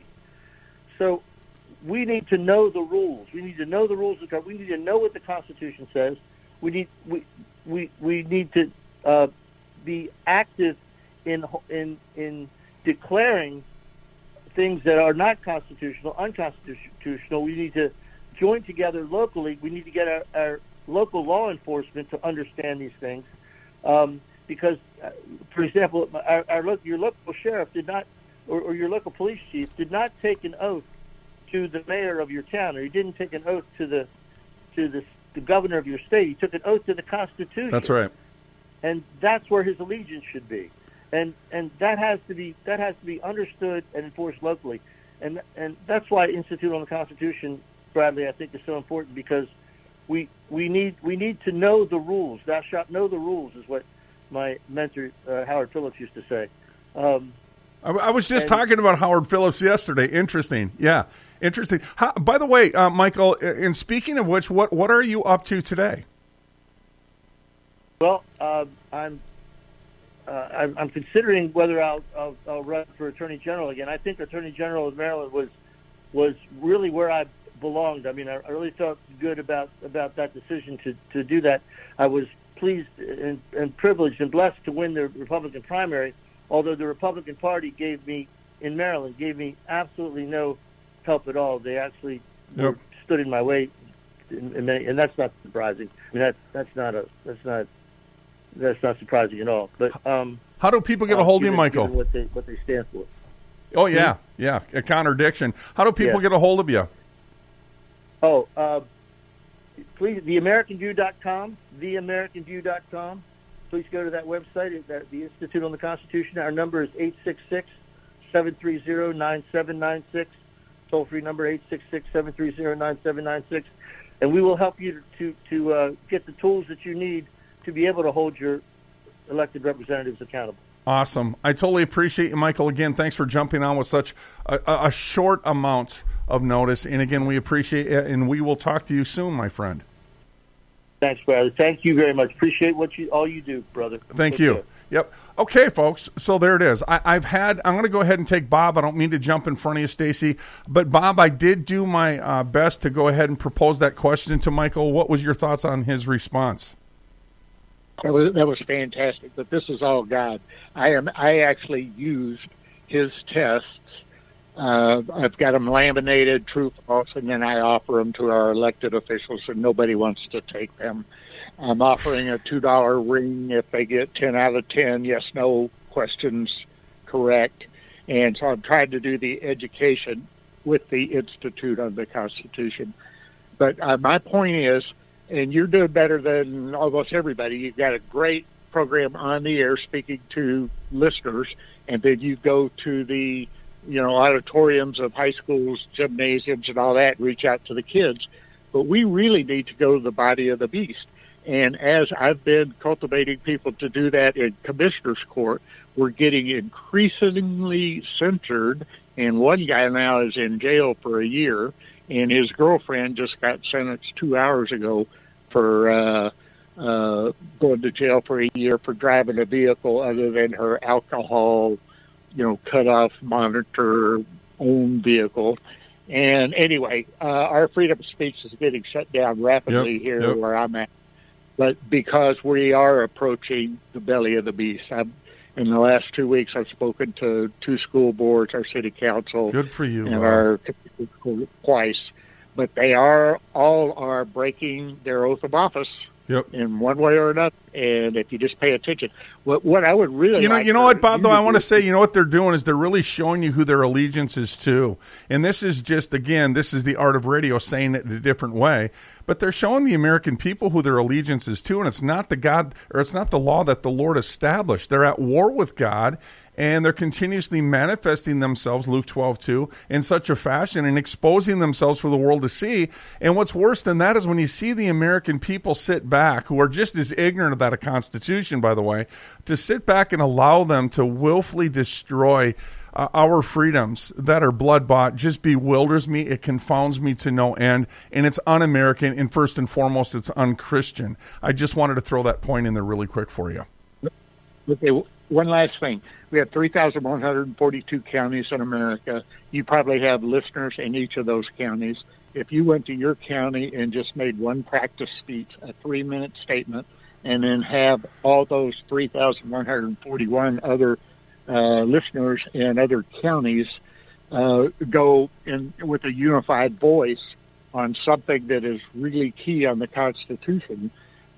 So we need to know the rules. We need to know the rules of government. We need to know what the Constitution says. We need we we we need to uh, be active in in in declaring things that are not constitutional, unconstitutional. We need to join together locally. We need to get our, our local law enforcement to understand these things, um, because, uh, for example, our, our your local sheriff did not, or, or your local police chief did not take an oath to the mayor of your town, or he didn't take an oath to the to the, the governor of your state. He took an oath to the Constitution. That's right, and that's where his allegiance should be, and and that has to be that has to be understood and enforced locally, and and that's why Institute on the Constitution, Bradley, I think is so important, because we we need we need to know the rules. Thou shalt know the rules is what my mentor uh, Howard Phillips used to say. Um, I, I was just and, talking about Howard Phillips yesterday. Interesting, yeah. Interesting. How, by the way, uh, Michael, and speaking of which, what, what are you up to today? Well, uh, I'm, uh, I'm I'm considering whether I'll, I'll I'll run for Attorney General again. I think Attorney General of Maryland was was really where I belonged. I mean, I, I really felt good about, about that decision to, to do that. I was pleased and, and privileged and blessed to win the Republican primary, although the Republican Party gave me, in Maryland, gave me absolutely no help at all. They actually yep. were, stood in my way, in, in many, and that's not surprising. I mean, that's that's not a that's not that's not surprising at all. But um, how do people get a hold of you, Michael? What they what they stand for? Oh yeah, mm-hmm. yeah, a contradiction. How do people yeah. get a hold of you? Oh, uh, please, the American View dot com, the American View dot com. Please go to that website. It's the Institute on the Constitution. Our number is eight six six, seven three zero, nine seven nine six. Toll-free number, eight six six, seven three zero, nine seven nine six. And we will help you to, to uh, get the tools that you need to be able to hold your elected representatives accountable. Awesome. I totally appreciate you, Michael. Again, thanks for jumping on with such a, a short amount of notice. And again, we appreciate it, and we will talk to you soon, my friend. Thanks, brother. Thank you very much. Appreciate what you all you do, brother. Thank Take you. care. Yep. Okay, folks. So there it is. I, I've had. I'm going to go ahead and take Bob. I don't mean to jump in front of you, Stacy, but Bob, I did do my uh, best to go ahead and propose that question to Michael. What was your thoughts on his response? That was, that was fantastic. But this is all God. I am. I actually used his tests. Uh, I've got them laminated, true, false, and then I offer them to our elected officials, and nobody wants to take them. I'm offering a two dollar ring if they get ten out of ten yes, no questions correct. And so I'm trying to do the education with the Institute of the Constitution. But uh, my point is, and you're doing better than almost everybody, you've got a great program on the air speaking to listeners, and then you go to the you know auditoriums of high schools, gymnasiums, and all that, and reach out to the kids. But we really need to go to the body of the beast. And as I've been cultivating people to do that in commissioner's court, we're getting increasingly censored. And one guy now is in jail for a year, and his girlfriend just got sentenced two hours ago for uh, uh, going to jail for a year for driving a vehicle other than her alcohol, you know, cutoff monitor own vehicle. And anyway, uh, our freedom of speech is getting shut down rapidly Yep, here yep. where I'm at. But because we are approaching the belly of the beast, I've, in the last two weeks, I've spoken to two school boards, our city council, Good for you, and Bob. our school twice. But they are all are breaking their oath of office Yep. in one way or another. And if you just pay attention, what what I would really You know, like you know for what, Bob, you though, I want to do- say, you know what they're doing is they're really showing you who their allegiance is to. And this is just, again, this is the art of radio saying it in a different way. But they're showing the American people who their allegiance is to, and it's not the God, or it's not the law that the Lord established. They're at war with God, and they're continuously manifesting themselves, Luke twelve two, in such a fashion and exposing themselves for the world to see. And what's worse than that is when you see the American people sit back, who are just as ignorant of that a Constitution, by the way, to sit back and allow them to willfully destroy uh, our freedoms that are blood-bought just bewilders me. It confounds me to no end, and it's un-American, and first and foremost, it's un-Christian. I just wanted to throw that point in there really quick for you. Okay, one last thing. We have three thousand one hundred forty-two counties in America. You probably have listeners in each of those counties. If you went to your county and just made one practice speech, a three-minute statement, and then have all those three thousand one hundred forty-one other uh, listeners in other counties uh, go in with a unified voice on something that is really key on the Constitution,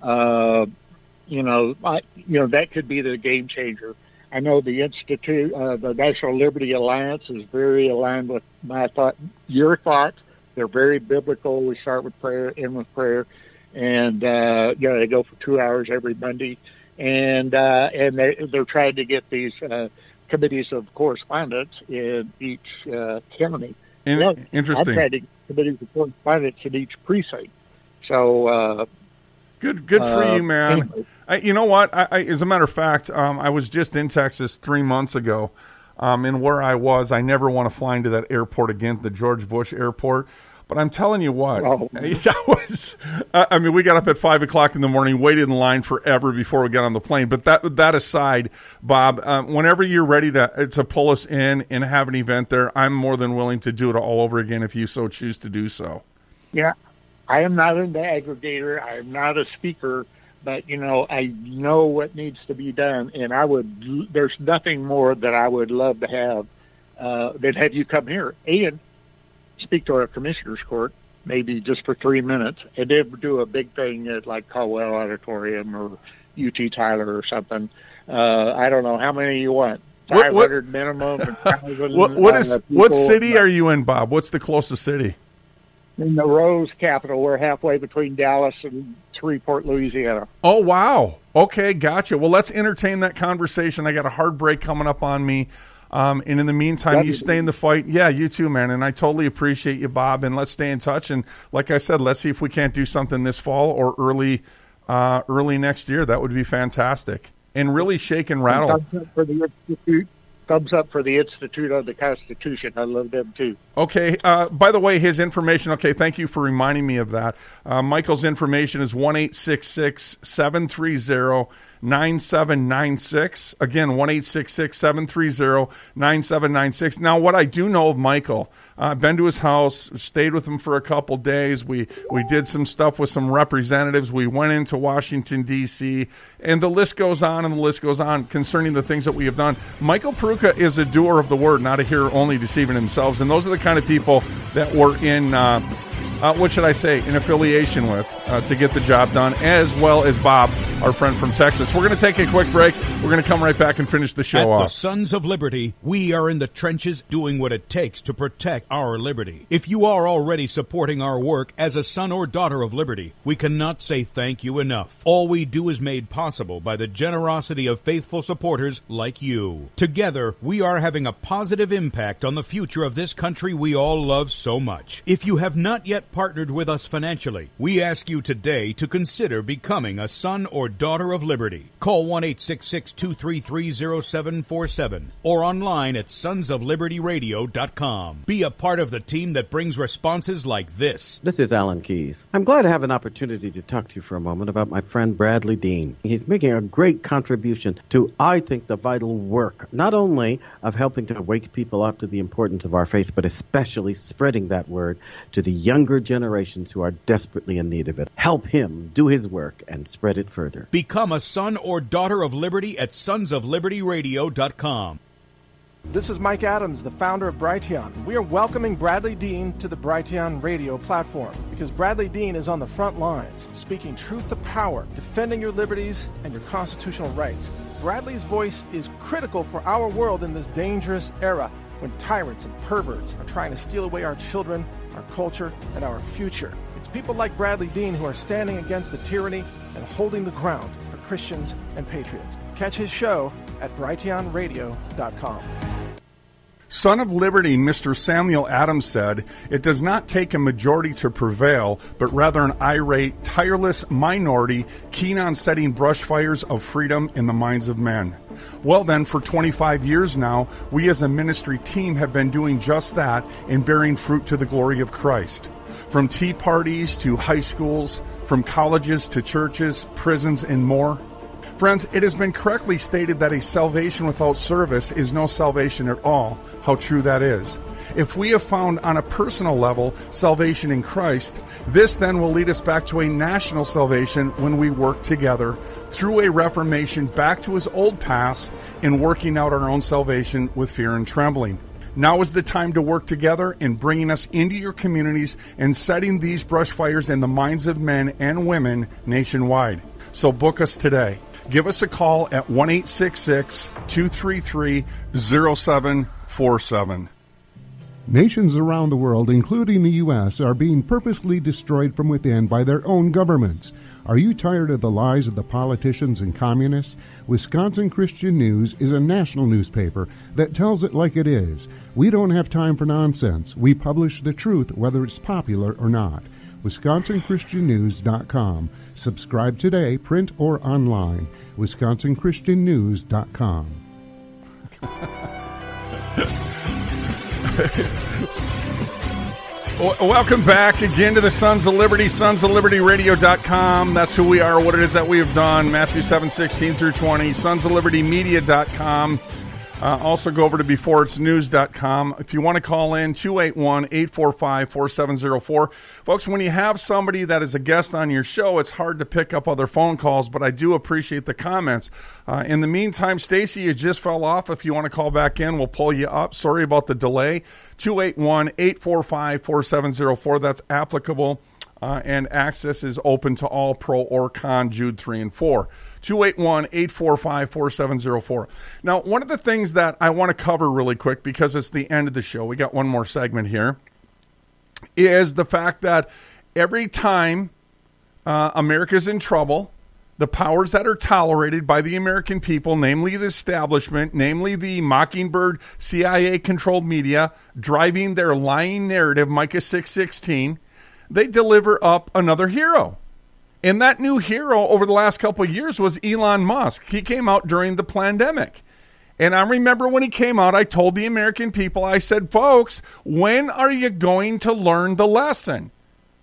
uh, you know, I, you know that could be the game changer. I know the Institute, uh, the National Liberty Alliance, is very aligned with my thought, your thought. They're very biblical. We start with prayer, end with prayer, and uh, you know they go for two hours every Monday, and uh, and they they're trying to get these uh, committees of correspondence in each uh, county. In- Yeah, interesting. I'm trying to get committees of correspondence in each precinct. So uh, Good, good for uh, you, man. anyway. I, you know what? I, I, as a matter of fact, um, I was just in Texas three months ago, um, and where I was, I never want to fly into that airport again, the George Bush Airport. But I'm telling you what, Oh. I was. I mean, we got up at five o'clock in the morning, waited in line forever before we got on the plane. But that that aside, Bob, um, whenever you're ready to to pull us in and have an event there, I'm more than willing to do it all over again if you so choose to do so. Yeah, I am not an aggregator. I am not a speaker, but you know, I know what needs to be done, and I would. There's nothing more that I would love to have uh, than have you come here and speak to our commissioner's court, maybe just for three minutes, and then do a big thing at like Caldwell Auditorium or U T Tyler or something. Uh, I don't know how many you want. What- Five what- hundred minimum. And thousand, What what is uh, what people. city are you in, Bob? What's the closest city? In the Rose capital. We're halfway between Dallas and Shreveport, Louisiana. Oh, wow. Okay, gotcha. Well, let's entertain that conversation. I got a hard break coming up on me. Um, and in the meantime, Love you you, stay in the fight. Yeah, you too, man. And I totally appreciate you, Bob. And let's stay in touch. And like I said, let's see if we can't do something this fall or early uh, early next year. That would be fantastic. And really shake and rattle. Thumbs up for the Institute. Thumbs up for the Institute of the Constitution. I love them too. Okay. Uh, by the way, his information. Okay, thank you for reminding me of that. Uh, Michael's information is one eight six six, seven three zero, nine seven nine six. Again, one eight six six, seven three zero, nine seven nine six. Now, what I do know of Michael, I've uh, been to his house, stayed with him for a couple days. We, we did some stuff with some representatives. We went into Washington, D C, and the list goes on and the list goes on concerning the things that we have done. Michael Peroutka is a doer of the word, not a hearer only, deceiving themselves. And those are the kind of people that we're in, uh, uh, what should I say, in affiliation with uh, to get the job done, as well as Bob, our friend from Texas. We're going to take a quick break. We're going to come right back and finish the show At off. the Sons of Liberty, we are in the trenches doing what it takes to protect our liberty. If you are already supporting our work as a son or daughter of liberty, we cannot say thank you enough. All we do is made possible by the generosity of faithful supporters like you. Together, we are having a positive impact on the future of this country we all love so much. If you have not yet partnered with us financially, we ask you today to consider becoming a son or daughter of liberty. Call one eight six six, two three three, zero seven four seven or online at sons of liberty radio dot com. Be a part of the team that brings responses like this. This is Alan Keyes. I'm glad to have an opportunity to talk to you for a moment about my friend Bradley Dean. He's making a great contribution to, I think, the vital work, not only of helping to wake people up to the importance of our faith, but especially spreading that word to the younger generations who are desperately in need of it. Help him do his work and spread it further. Become a son or daughter of liberty at sons of liberty radio dot com. This is Mike Adams, the founder of Brighteon. We are welcoming Bradley Dean to the Brighteon radio platform because Bradley Dean is on the front lines, speaking truth to power, defending your liberties and your constitutional rights. Bradley's voice is critical for our world in this dangerous era when tyrants and perverts are trying to steal away our children, our culture, and our future. It's people like Bradley Dean who are standing against the tyranny and holding the ground for Christians and patriots. Catch his show at Brighteon radio dot com. Son of Liberty, Mister Samuel Adams said, "It does not take a majority to prevail, but rather an irate, tireless minority keen on setting brush fires of freedom in the minds of men." Well then, for twenty-five years now, we as a ministry team have been doing just that and bearing fruit to the glory of Christ. From tea parties to high schools, from colleges to churches, prisons, and more. Friends, it has been correctly stated that a salvation without service is no salvation at all. How true that is. If we have found on a personal level salvation in Christ, this then will lead us back to a national salvation when we work together through a reformation back to his old paths in working out our own salvation with fear and trembling. Now is the time to work together in bringing us into your communities and setting these brush fires in the minds of men and women nationwide. So book us today. Give us a call at one eight six six, two three three, zero seven four seven. Nations around the world, including the U S, are being purposely destroyed from within by their own governments. Are you tired of the lies of the politicians and communists? Wisconsin Christian News is a national newspaper that tells it like it is. We don't have time for nonsense. We publish the truth, whether it's popular or not. Wisconsin Christian News dot com. Subscribe today, print or online. Wisconsin Christian News dot com. Welcome back again to the Sons of Liberty, sons of liberty radio dot com. That's who we are, what it is that we have done. Matthew seven, sixteen through twenty. sons of liberty media dot com. Uh, also go over to before it's news dot com. If you want to call in, two eight one, eight four five, four seven zero four. Folks, when you have somebody that is a guest on your show, it's hard to pick up other phone calls, but I do appreciate the comments. Uh, in the meantime, Stacy, you just fell off. If you want to call back in, we'll pull you up. Sorry about the delay. two eight one, eight four five, four seven zero four. That's applicable. Uh, and access is open to all pro or con Jude three and four. two eight one, eight four five, four seven zero four. Now, one of the things that I want to cover really quick, because it's the end of the show, we got one more segment here, is the fact that every time uh, America's in trouble, the powers that are tolerated by the American people, namely the establishment, namely the Mockingbird C I A-controlled media, driving their lying narrative, Micah six sixteen, they deliver up another hero. And that new hero over the last couple of years was Elon Musk. He came out during the pandemic. And I remember when he came out, I told the American people, I said, folks, when are you going to learn the lesson?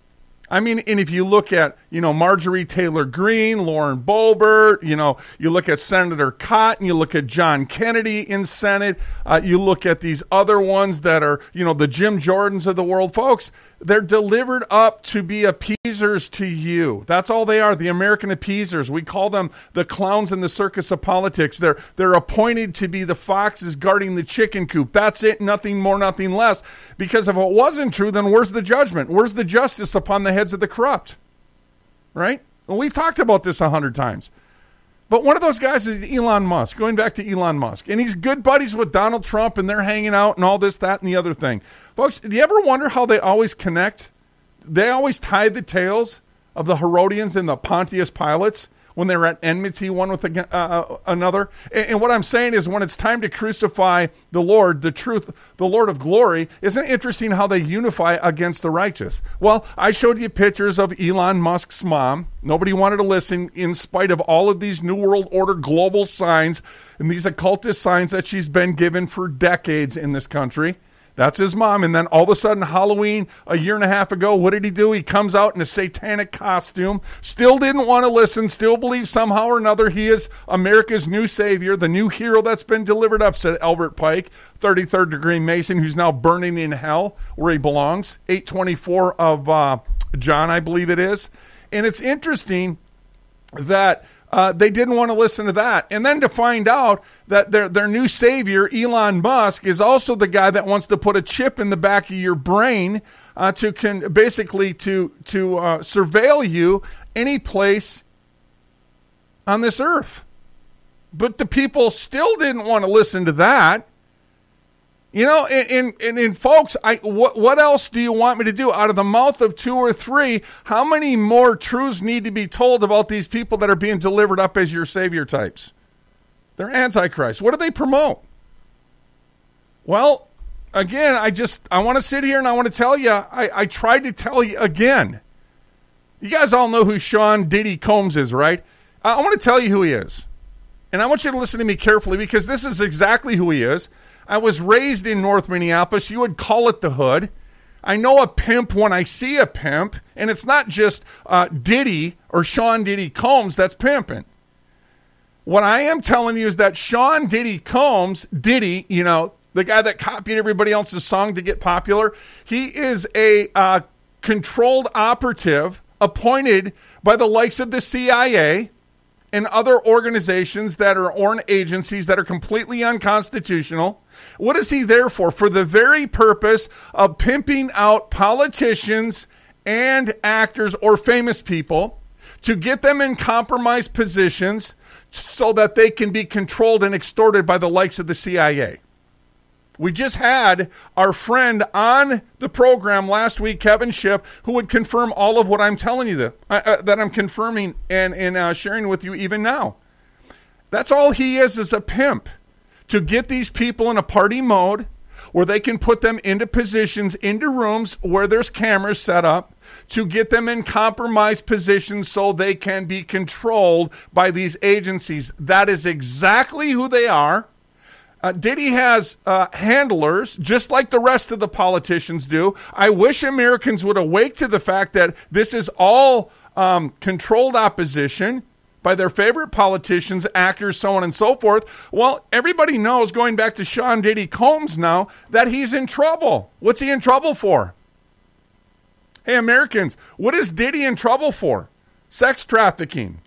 I mean, and if you look at, you know, Marjorie Taylor Greene, Lauren Boebert, you know, you look at Senator Cotton, you look at John Kennedy in Senate, uh, you look at these other ones that are, you know, the Jim Jordans of the world, folks, they're delivered up to be appeasers to you. That's all they are, the American appeasers. We call them the clowns in the circus of politics. They're, they're appointed to be the foxes guarding the chicken coop. That's it, nothing more, nothing less. Because if it wasn't true, then where's the judgment? Where's the justice upon the heads of the corrupt? Right? Well, we've talked about this a hundred times. But one of those guys is Elon Musk, going back to Elon Musk. And he's good buddies with Donald Trump, and they're hanging out and all this, that, and the other thing. Folks, do you ever wonder how they always connect? They always tie the tails of the Herodians and the Pontius Pilates when they're at enmity one with uh, another. And, and what I'm saying is when it's time to crucify the Lord, the truth, the Lord of glory, isn't it interesting how they unify against the righteous? Well, I showed you pictures of Elon Musk's mom. Nobody wanted to listen in spite of all of these New World Order global signs and these occultist signs that she's been given for decades in this country. That's his mom. And then all of a sudden, Halloween, a year and a half ago, what did he do? He comes out in a satanic costume, still didn't want to listen, still believes somehow or another he is America's new savior, the new hero that's been delivered up, said Albert Pike, thirty-third degree Mason, who's now burning in hell where he belongs. eight twenty-four of uh, John, I believe it is. And it's interesting that Uh, they didn't want to listen to that. And then to find out that their their new savior, Elon Musk, is also the guy that wants to put a chip in the back of your brain uh, to can basically to to uh, surveil you any place on this earth. But the people still didn't want to listen to that. You know, and, and, and, and folks, I, what, what else do you want me to do? Out of the mouth of two or three, how many more truths need to be told about these people that are being delivered up as your savior types? They're Antichrist. What do they promote? Well, again, I just, I want to sit here and I want to tell you, I, I tried to tell you again. You guys all know who Sean Diddy Combs is, right? I, I want to tell you who he is. And I want you to listen to me carefully because this is exactly who he is. I was raised in North Minneapolis. You would call it the hood. I know a pimp when I see a pimp, and it's not just uh, Diddy or Sean Diddy Combs that's pimping. What I am telling you is that Sean Diddy Combs, Diddy, you know, the guy that copied everybody else's song to get popular, he is a uh, controlled operative appointed by the likes of the C I A and other organizations that are or agencies that are completely unconstitutional. What is he there for? For the very purpose of pimping out politicians and actors or famous people to get them in compromised positions so that they can be controlled and extorted by the likes of the C I A. We just had our friend on the program last week, Kevin Shipp, who would confirm all of what I'm telling you that, uh, uh, that I'm confirming and, and uh, sharing with you even now. That's all he is, is a pimp. To get these people in a party mode where they can put them into positions, into rooms where there's cameras set up, to get them in compromised positions so they can be controlled by these agencies. That is exactly who they are. Uh, Diddy has uh, handlers, just like the rest of the politicians do. I wish Americans would awake to the fact that this is all um, controlled opposition by their favorite politicians, actors, so on and so forth. Well, everybody knows, going back to Sean Diddy Combs now, that he's in trouble. What's he in trouble for? Hey, Americans, what is Diddy in trouble for? Sex trafficking.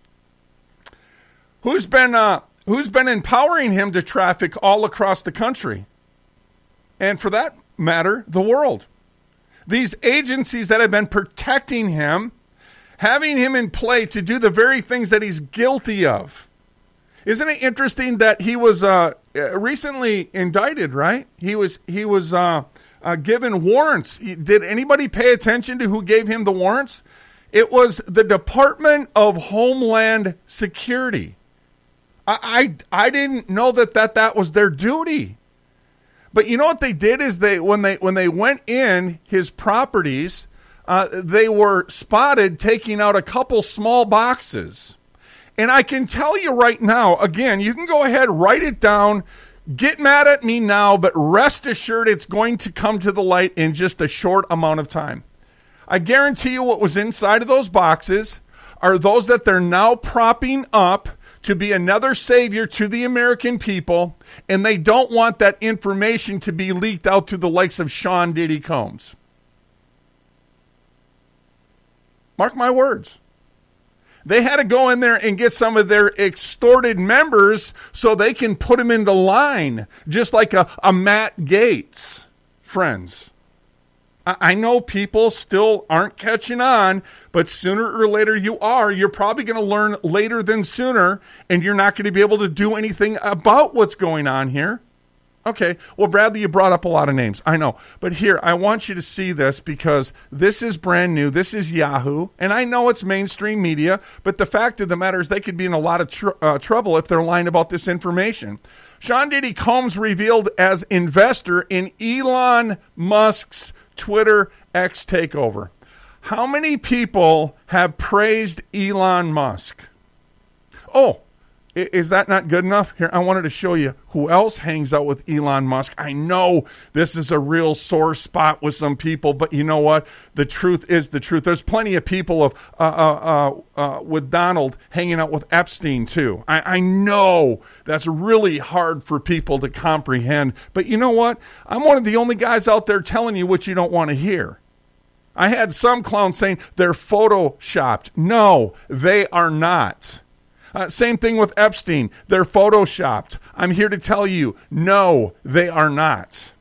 Who's been... Uh, Who's been empowering him to traffic all across the country? And for that matter, the world. These agencies that have been protecting him, having him in play to do the very things that he's guilty of. Isn't it interesting that he was uh, recently indicted, right? He was he was uh, uh, given warrants. Did anybody pay attention to who gave him the warrants? It was the Department of Homeland Security. I, I I didn't know that, that that was their duty. But you know what they did is they when they when they went in his properties, uh, they were spotted taking out a couple small boxes. And I can tell you right now, again, you can go ahead, write it down, get mad at me now, but rest assured it's going to come to the light in just a short amount of time. I guarantee you what was inside of those boxes are those that they're now propping up to be another savior to the American people, and they don't want that information to be leaked out to the likes of Sean Diddy Combs. Mark my words. They had to go in there and get some of their extorted members so they can put them into line, just like a, a Matt Gaetz. Friends, I, I know people still aren't catching on, but sooner or later you are. You're probably going to learn later than sooner, and you're not going to be able to do anything about what's going on here. Okay, well, Bradley, you brought up a lot of names. I know. But here, I want you to see this because this is brand new. This is Yahoo. And I know it's mainstream media, but the fact of the matter is they could be in a lot of tr- uh, trouble if they're lying about this information. Sean Diddy Combs revealed as investor in Elon Musk's Twitter X takeover. How many people have praised Elon Musk? Oh, is that not good enough? Here, I wanted to show you who else hangs out with Elon Musk. I know this is a real sore spot with some people, but you know what? The truth is the truth. There's plenty of people of uh, uh, uh, uh, with Donald hanging out with Epstein, too. I, I know that's really hard for people to comprehend, but you know what? I'm one of the only guys out there telling you what you don't want to hear. I had some clowns saying they're photoshopped. No, they are not. Uh, same thing with Epstein. They're photoshopped. I'm here to tell you, no, they are not.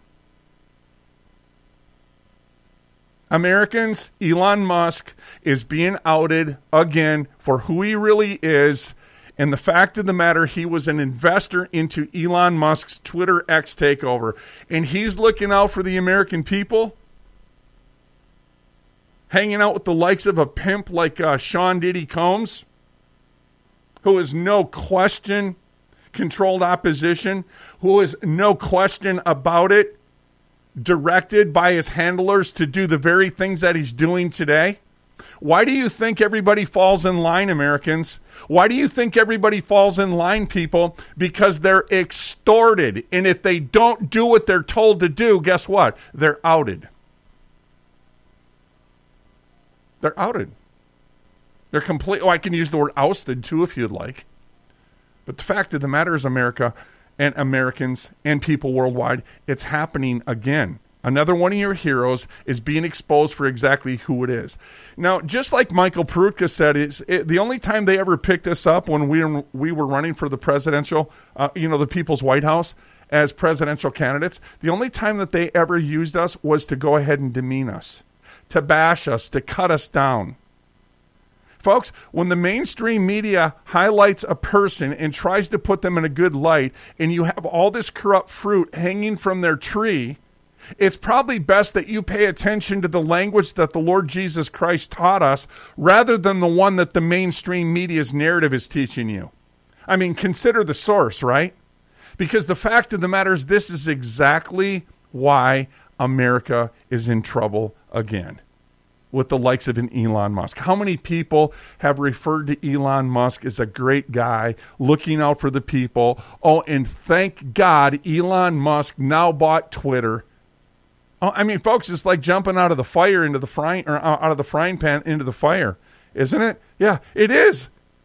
Americans, Elon Musk is being outed again for who he really is. And the fact of the matter, he was an investor into Elon Musk's Twitter X takeover. And he's looking out for the American people, hanging out with the likes of a pimp like uh, Sean Diddy Combs, who is no question controlled opposition, who is no question about it, directed by his handlers to do the very things that he's doing today. Why do you think everybody falls in line, Americans? Why do you think everybody falls in line, people? Because they're extorted. And if they don't do what they're told to do, guess what? They're outed. They're outed. They're complete. Oh, I can use the word ousted too if you'd like. But the fact of the matter is, America and Americans and people worldwide, it's happening again. Another one of your heroes is being exposed for exactly who it is. Now, just like Michael Peroutka said, it's, it, the only time they ever picked us up when we were, we were running for the presidential, uh, you know, the People's White House as presidential candidates, the only time that they ever used us was to go ahead and demean us, to bash us, to cut us down. Folks, when the mainstream media highlights a person and tries to put them in a good light, and you have all this corrupt fruit hanging from their tree, it's probably best that you pay attention to the language that the Lord Jesus Christ taught us rather than the one that the mainstream media's narrative is teaching you. I mean, consider the source, right? Because the fact of the matter is, this is exactly why America is in trouble again with the likes of an Elon Musk. How many people have referred to Elon Musk as a great guy, looking out for the people? Oh, and thank God Elon Musk now bought Twitter. Oh, I mean, folks, it's like jumping out of the fire into the frying, or out of the frying pan into the fire, isn't it? Yeah, it is.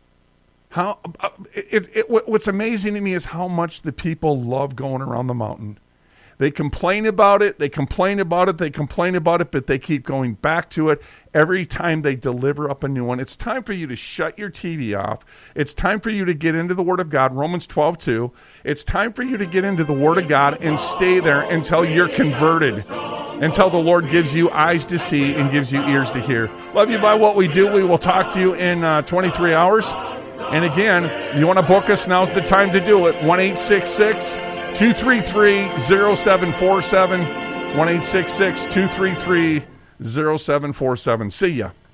How? It, it, what's amazing to me is how much the people love going around the mountain. They complain about it, they complain about it, they complain about it, but they keep going back to it every time they deliver up a new one. It's time for you to shut your T V off. It's time for you to get into the Word of God, Romans twelve two. It's time for you to get into the Word of God and stay there until you're converted, until the Lord gives you eyes to see and gives you ears to hear. Love you by what we do. We will talk to you in uh, twenty-three hours. And again, you want to book us, now's the time to do it. one eight six six, two three three, zero seven four seven. one eight six six, two three three, zero seven four seven. See ya.